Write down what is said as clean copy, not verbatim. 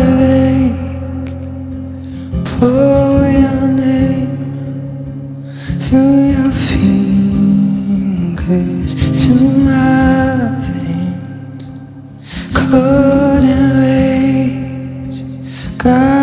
awake, pour your name through your fingers to my veins. Cold and rage, God.